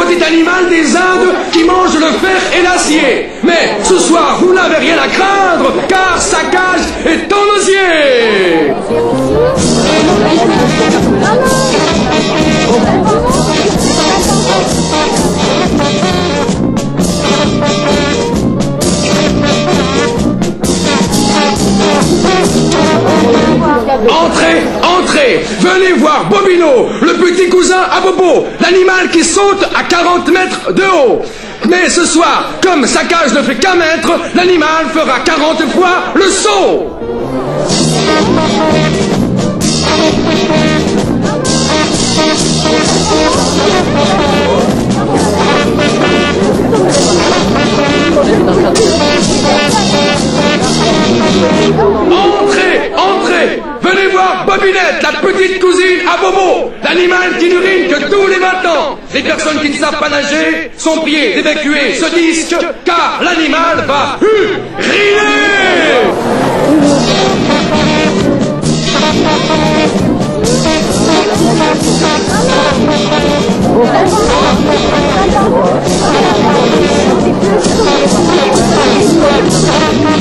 petit animal des Indes qui mange le fer et l'acier. Mais ce soir, vous n'avez rien à craindre, car sa cage est en osier. Entrez, entrez, venez voir Bobino, le petit cousin à Bobo, l'animal qui saute à 40 mètres de haut. Mais ce soir, comme sa cage ne fait qu'un mètre, l'animal fera 40 fois le saut. Entrez, entrez, venez voir Bobinette, la petite cousine à Bobo, l'animal qui n'urine que tous les 20 ans. Les personnes qui ne savent pas nager sont priées d'évacuer ce disque, car l'animal va uriner.